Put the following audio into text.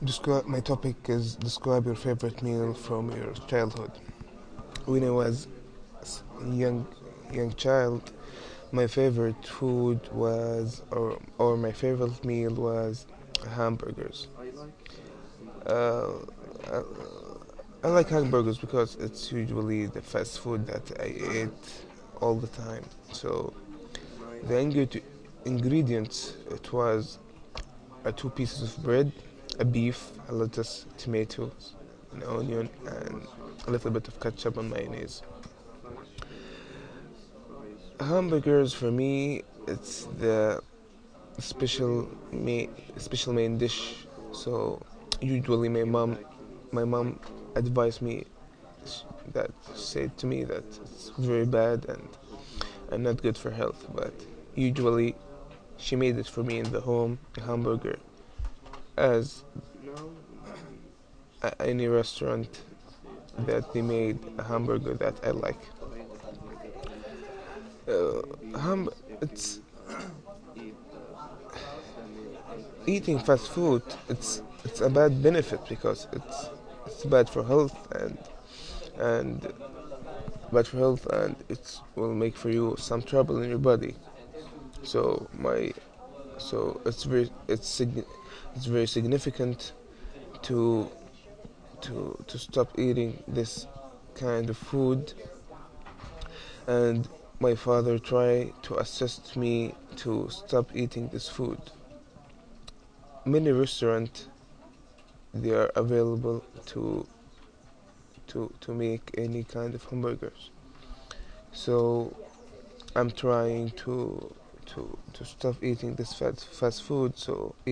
My topic is describe your favorite meal from your childhood. When I was young young child, my favorite food was or my favorite meal was hamburgers. Uh, I, I like hamburgers because it's usually the fast food that I eat all the time. So the ingredients it was two pieces of bread, a beef, a lettuce, tomatoes, an onion, and a little bit of ketchup and mayonnaise. Hamburgers for me, it's the special main dish. So usually my mom advised me that said to me that it's very bad and not good for health. But usually she made it for me in the home, a hamburger, as any restaurant that they made a hamburger that I like. Uh, it's eating fast food. It's a bad benefit because it's bad for health and bad for health and it will make for you some trouble in your body. So my so it's very significant to to stop eating this kind of food, and my father tried to assist me to stop eating this food. Many restaurants they are available to make any kind of hamburgers. So I'm trying to stop eating this fast food. So